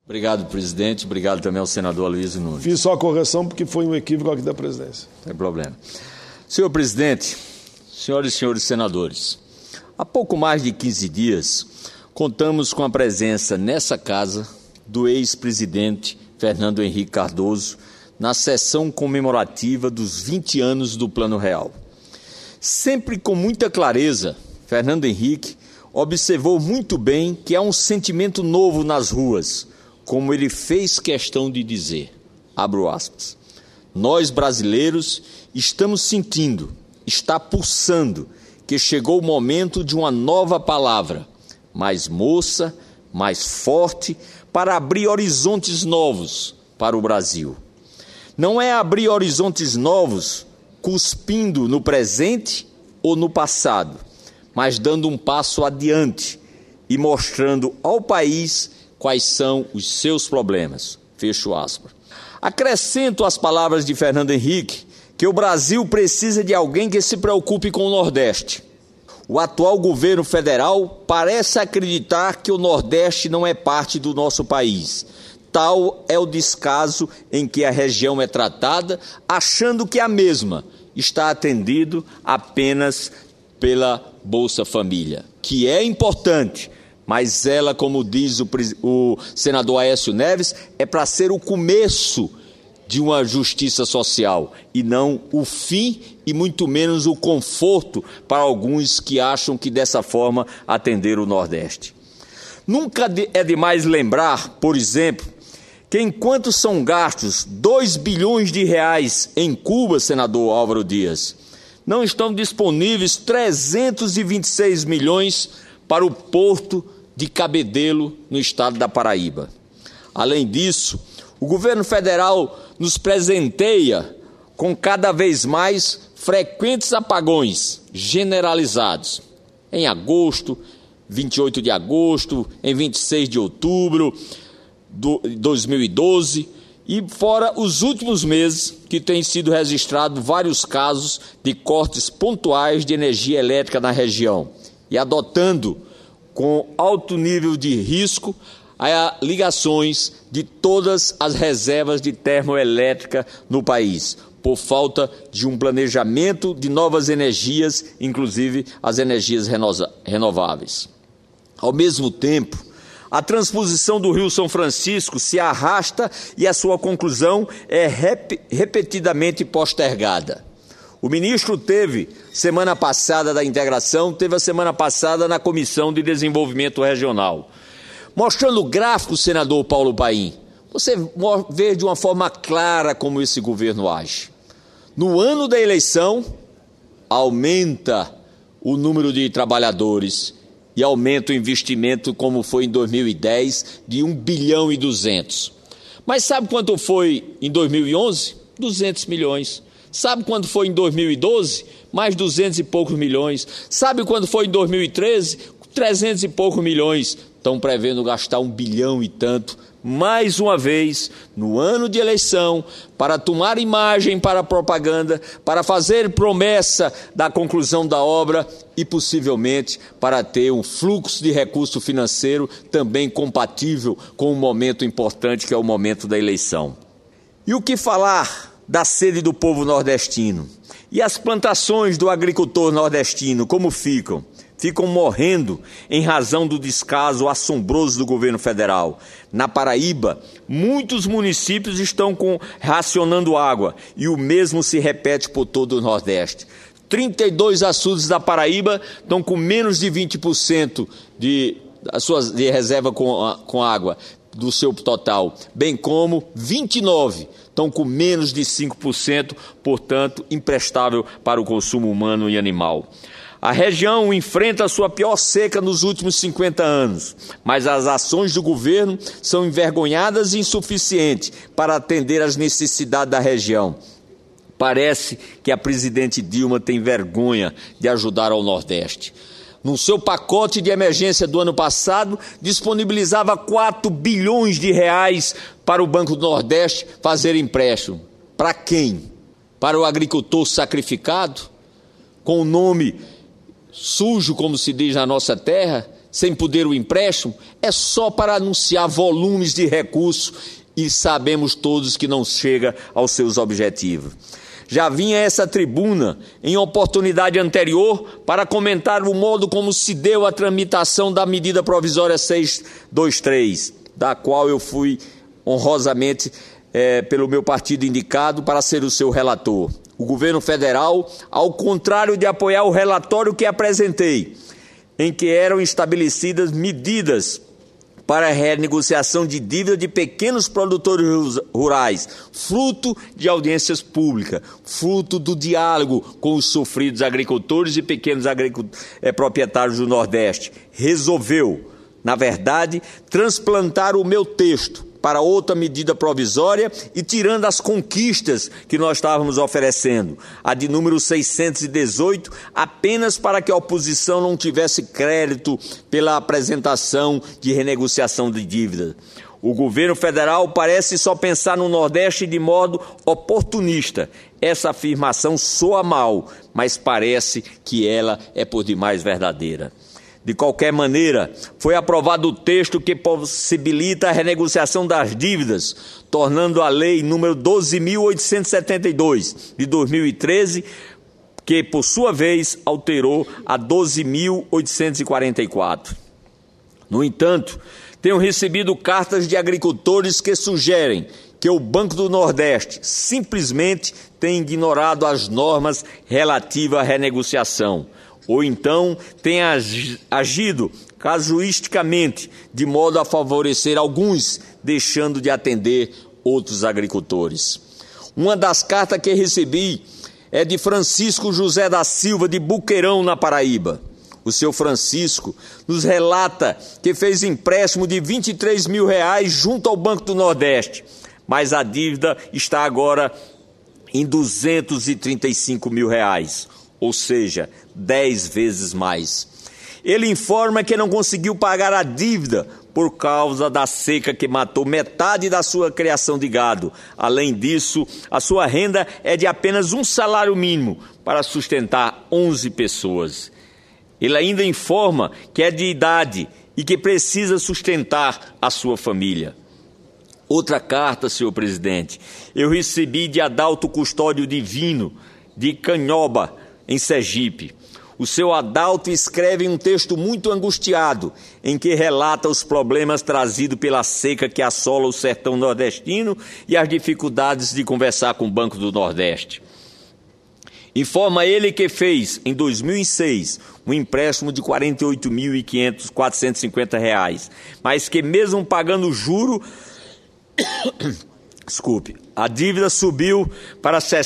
Obrigado, presidente. Obrigado também ao senador Aloysio Nunes. Fiz só a correção porque foi um equívoco aqui da presidência. Não tem problema. Senhor presidente, senhoras e senhores senadores, há pouco mais de 15 dias, contamos com a presença nessa casa do ex-presidente Fernando Henrique Cardoso na sessão comemorativa dos 20 anos do Plano Real. Sempre com muita clareza, Fernando Henrique observou muito bem que há um sentimento novo nas ruas, como ele fez questão de dizer, abro aspas, nós brasileiros estamos sentindo, está pulsando, que chegou o momento de uma nova palavra, mais moça, mais forte, para abrir horizontes novos para o Brasil. Não é abrir horizontes novos cuspindo no presente ou no passado, mas dando um passo adiante e mostrando ao país quais são os seus problemas. Fecho aspas. Acrescento às palavras de Fernando Henrique que o Brasil precisa de alguém que se preocupe com o Nordeste. O atual governo federal parece acreditar que o Nordeste não é parte do nosso país. Tal é o descaso em que a região é tratada, achando que a mesma está atendido apenas pela Bolsa Família, que é importante, mas ela, como diz o senador Aécio Neves, é para ser o começo de uma justiça social e não o fim e muito menos o conforto para alguns que acham que dessa forma atender o Nordeste. Nunca é demais lembrar, por exemplo, que enquanto são gastos 2 bilhões de reais em Cuba, senador Álvaro Dias, não estão disponíveis 326 milhões para o porto de Cabedelo, no estado da Paraíba. Além disso, o governo federal nos presenteia com cada vez mais frequentes apagões generalizados. Em agosto, 28 de agosto, em 26 de outubro de 2012, e fora os últimos meses que têm sido registrados vários casos de cortes pontuais de energia elétrica na região e adotando com alto nível de risco a ligações de todas as reservas de termoelétrica no país, por falta de um planejamento de novas energias, inclusive as energias renováveis. Ao mesmo tempo, a transposição do Rio São Francisco se arrasta e a sua conclusão é repetidamente postergada. O ministro teve semana passada da integração, teve a semana passada na Comissão de Desenvolvimento Regional. Mostrando gráficos, senador Paulo Paim, você vê de uma forma clara como esse governo age. No ano da eleição, aumenta o número de trabalhadores e aumenta o investimento, como foi em 2010, de 1 bilhão e 200. Mas sabe quanto foi em 2011? 200 milhões. Sabe quanto foi em 2012? Mais 200 e poucos milhões. Sabe quanto foi em 2013? 300 e poucos milhões. Estão prevendo gastar 1 bilhão e tanto, mais uma vez, no ano de eleição, para tomar imagem para a propaganda, para fazer promessa da conclusão da obra e, possivelmente, para ter um fluxo de recurso financeiro também compatível com um momento importante, que é o momento da eleição. E o que falar da sede do povo nordestino? E as plantações do agricultor nordestino, como ficam? Ficam morrendo em razão do descaso assombroso do governo federal. Na Paraíba, muitos municípios estão racionando água e o mesmo se repete por todo o Nordeste. 32 açudes da Paraíba estão com menos de 20% de reserva com água do seu total, bem como 29 estão com menos de 5%, portanto, imprestável para o consumo humano e animal. A região enfrenta a sua pior seca nos últimos 50 anos, mas as ações do governo são envergonhadas e insuficientes para atender às necessidades da região. Parece que a presidente Dilma tem vergonha de ajudar ao Nordeste. No seu pacote de emergência do ano passado, disponibilizava 4 bilhões de reais para o Banco do Nordeste fazer empréstimo. Para quem? Para o agricultor sacrificado? Com o nome sujo, como se diz na nossa terra, sem poder o empréstimo, é só para anunciar volumes de recursos e sabemos todos que não chega aos seus objetivos. Já vinha a essa tribuna em oportunidade anterior para comentar o modo como se deu a tramitação da medida provisória 623, da qual eu fui honrosamente pelo meu partido indicado para ser o seu relator. O governo federal, ao contrário de apoiar o relatório que apresentei, em que eram estabelecidas medidas para a renegociação de dívida de pequenos produtores rurais, fruto de audiências públicas, fruto do diálogo com os sofridos agricultores e pequenos proprietários do Nordeste, resolveu, na verdade, transplantar o meu texto para outra medida provisória e tirando as conquistas que nós estávamos oferecendo, a de número 618, apenas para que a oposição não tivesse crédito pela apresentação de renegociação de dívida. O governo federal parece só pensar no Nordeste de modo oportunista. Essa afirmação soa mal, mas parece que ela é por demais verdadeira. De qualquer maneira, foi aprovado o texto que possibilita a renegociação das dívidas, tornando a lei número 12.872 de 2013, que por sua vez alterou a 12.844. No entanto, tenho recebido cartas de agricultores que sugerem que o Banco do Nordeste simplesmente tem ignorado as normas relativas à renegociação, ou então tem agido casuisticamente, de modo a favorecer alguns, deixando de atender outros agricultores. Uma das cartas que recebi é de Francisco José da Silva, de Buqueirão, na Paraíba. O seu Francisco nos relata que fez empréstimo de R$23 mil junto ao Banco do Nordeste, mas a dívida está agora em R$235 mil. Ou seja, 10 vezes mais. Ele informa que não conseguiu pagar a dívida por causa da seca que matou metade da sua criação de gado. Além disso, a sua renda é de apenas um salário mínimo para sustentar 11 pessoas. Ele ainda informa que é de idade e que precisa sustentar a sua família. Outra carta, senhor presidente, eu recebi de Adalto Custódio Divino, de Canhoba, em Sergipe. O seu Adalto escreve um texto muito angustiado, em que relata os problemas trazidos pela seca que assola o sertão nordestino e as dificuldades de conversar com o Banco do Nordeste. Informa ele que fez, em 2006, um empréstimo de R$ 48.450, mas que mesmo pagando juro, a dívida subiu para R$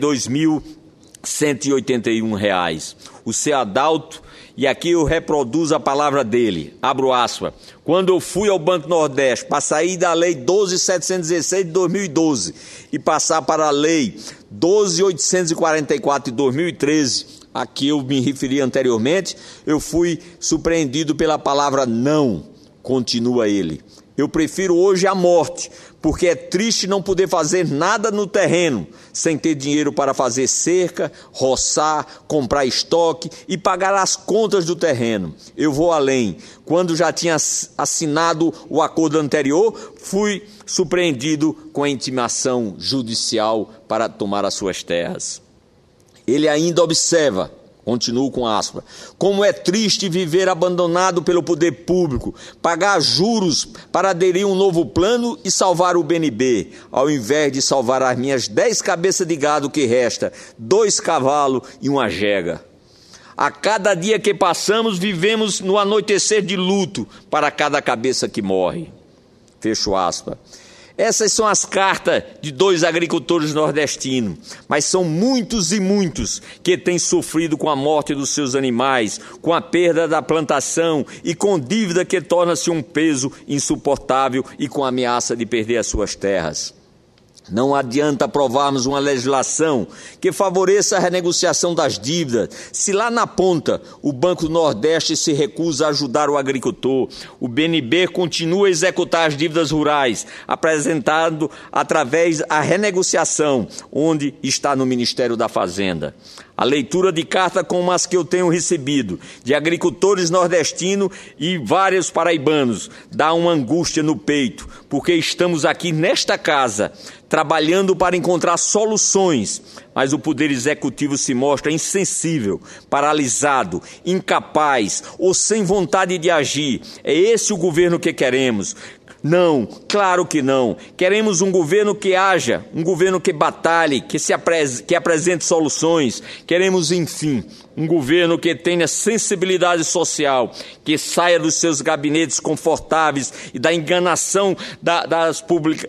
62.181. O seu Adalto, e aqui eu reproduzo a palavra dele, abro aspas, quando eu fui ao Banco Nordeste para sair da Lei 12.716 de 2012 e passar para a Lei 12.844 de 2013, a que eu me referi anteriormente, eu fui surpreendido pela palavra não, continua ele. Eu prefiro hoje a morte, porque é triste não poder fazer nada no terreno, sem ter dinheiro para fazer cerca, roçar, comprar estoque e pagar as contas do terreno. Eu vou além. Quando já tinha assinado o acordo anterior, fui surpreendido com a intimação judicial para tomar as suas terras. Ele ainda observa, continuo com aspas, como é triste viver abandonado pelo poder público, pagar juros para aderir a um novo plano e salvar o BNB, ao invés de salvar as minhas 10 cabeças de gado que resta, 2 cavalos e uma jega. A cada dia que passamos, vivemos no anoitecer de luto para cada cabeça que morre. Fecho aspas. Essas são as cartas de 2 agricultores nordestinos, mas são muitos e muitos que têm sofrido com a morte dos seus animais, com a perda da plantação e com dívida que torna-se um peso insuportável e com a ameaça de perder as suas terras. Não adianta aprovarmos uma legislação que favoreça a renegociação das dívidas, se lá na ponta o Banco do Nordeste se recusa a ajudar o agricultor. O BNB continua a executar as dívidas rurais, apresentado através da renegociação, onde está no Ministério da Fazenda. A leitura de cartas como as que eu tenho recebido, de agricultores nordestinos e vários paraibanos, dá uma angústia no peito, porque estamos aqui nesta casa, trabalhando para encontrar soluções, mas o Poder Executivo se mostra insensível, paralisado, incapaz ou sem vontade de agir. É esse o governo que queremos. Não, claro que não. Queremos um governo que haja, um governo que batalhe, que apresente soluções. Queremos, enfim, um governo que tenha sensibilidade social, que saia dos seus gabinetes confortáveis e da enganação das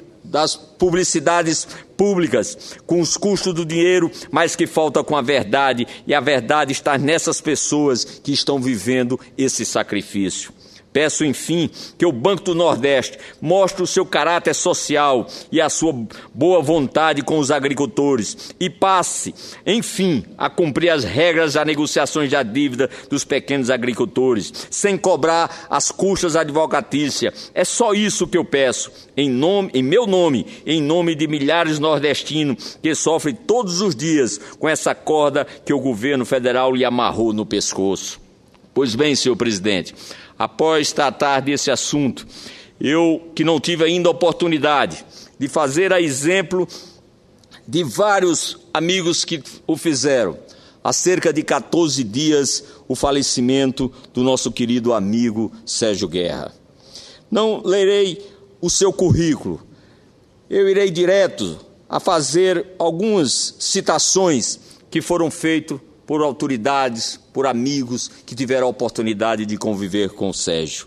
publicidades públicas, com os custos do dinheiro, mas que falta com a verdade, e a verdade está nessas pessoas que estão vivendo esse sacrifício. Peço, enfim, que o Banco do Nordeste mostre o seu caráter social e a sua boa vontade com os agricultores e passe, enfim, a cumprir as regras das negociações da dívida dos pequenos agricultores, sem cobrar as custas advocatícias. É só isso que eu peço, em meu nome, em nome de milhares de nordestinos que sofrem todos os dias com essa corda que o governo federal lhe amarrou no pescoço. Pois bem, senhor presidente, após tratar desse assunto, eu que não tive ainda a oportunidade de fazer a exemplo de vários amigos que o fizeram, há cerca de 14 dias o falecimento do nosso querido amigo Sérgio Guerra. Não lerei o seu currículo, eu irei direto a fazer algumas citações que foram feitas por autoridades, por amigos que tiveram a oportunidade de conviver com o Sérgio.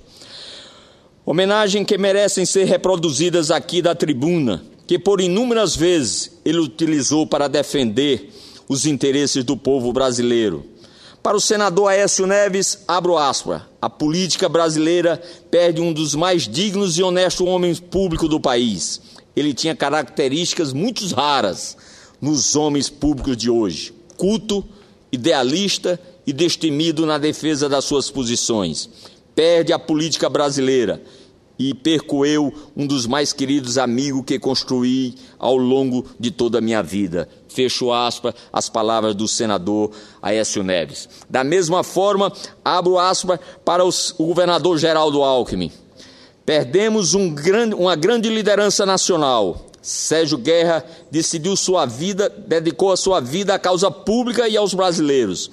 Homenagem que merecem ser reproduzidas aqui da tribuna, que por inúmeras vezes ele utilizou para defender os interesses do povo brasileiro. Para o senador Aécio Neves, abro aspas, a política brasileira perde um dos mais dignos e honestos homens públicos do país. Ele tinha características muito raras nos homens públicos de hoje: culto, idealista e destemido na defesa das suas posições. Perde a política brasileira e perco eu um dos mais queridos amigos que construí ao longo de toda a minha vida. Fecho aspas, as palavras do senador Aécio Neves. Da mesma forma, abro aspas para o governador Geraldo Alckmin. Perdemos uma grande liderança nacional. Sérgio Guerra dedicou a sua vida à causa pública e aos brasileiros.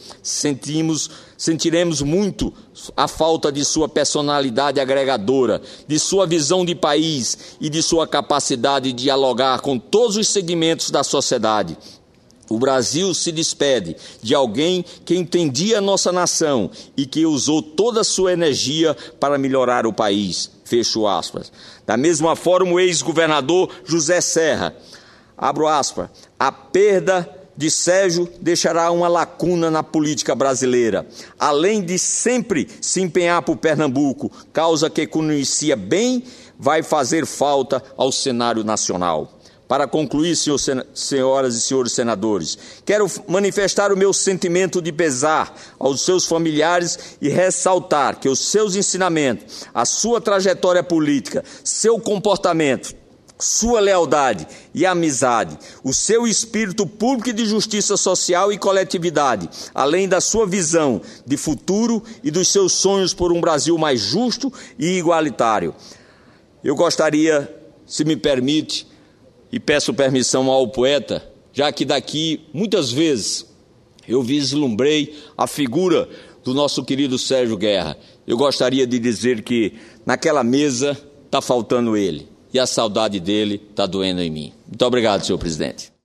Sentiremos muito a falta de sua personalidade agregadora, de sua visão de país e de sua capacidade de dialogar com todos os segmentos da sociedade. O Brasil se despede de alguém que entendia a nossa nação e que usou toda a sua energia para melhorar o país. Fecho aspas. Da mesma forma, o ex-governador José Serra, abro aspas, a perda de Sérgio deixará uma lacuna na política brasileira. Além de sempre se empenhar por Pernambuco, causa que conhecia bem, vai fazer falta ao cenário nacional. Para concluir, senhoras e senhores senadores, quero manifestar o meu sentimento de pesar aos seus familiares e ressaltar que os seus ensinamentos, a sua trajetória política, seu comportamento, sua lealdade e amizade, o seu espírito público e de justiça social e coletividade, além da sua visão de futuro e dos seus sonhos por um Brasil mais justo e igualitário. Eu gostaria, se me permite, e peço permissão ao poeta, já que daqui muitas vezes eu vislumbrei a figura do nosso querido Sérgio Guerra. Eu gostaria de dizer que naquela mesa está faltando ele, e a saudade dele está doendo em mim. Muito obrigado, senhor presidente.